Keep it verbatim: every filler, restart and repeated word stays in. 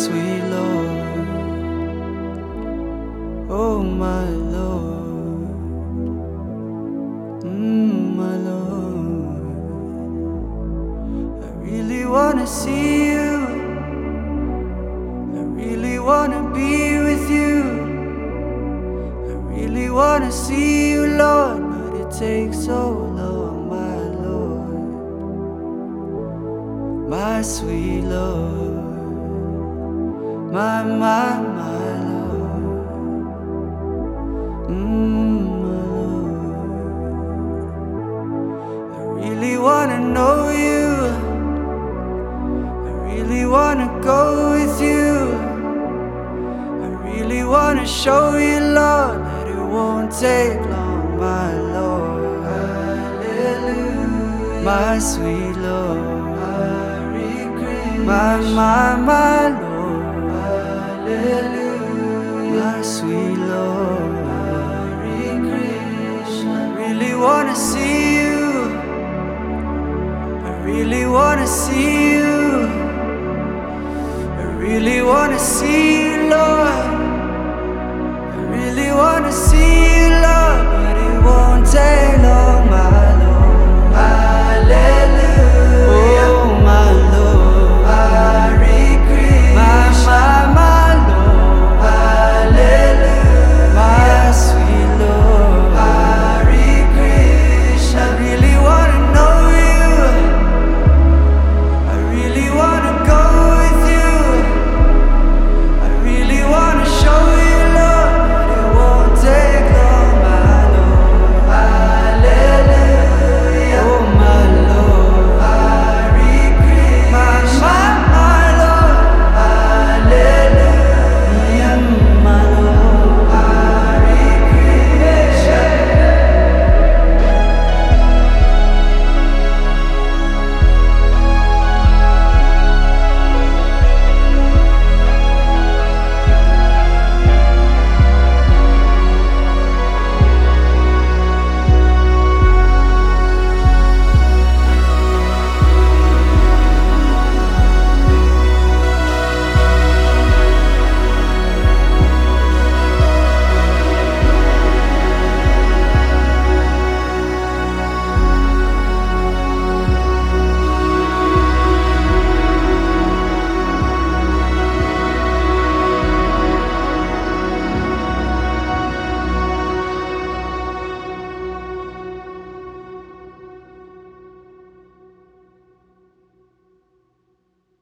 sweet Lord, oh my Lord, mm, my Lord. I really wanna see you, I really wanna be with you, I really wanna see you, Lord, but it takes so long, my Lord, my sweet Lord, my, my, my Lord, mm, my Lord. I really wanna know you, I really wanna go with you, I really wanna show you, Lord, that it won't take long, my Lord. Hallelujah, my sweet Lord, Hare Krishna, my, my, my Lord. Hallelujah, my sweet Lord, Hare Krishna. I really wanna see you, I really wanna see you, I really wanna see you, Lord.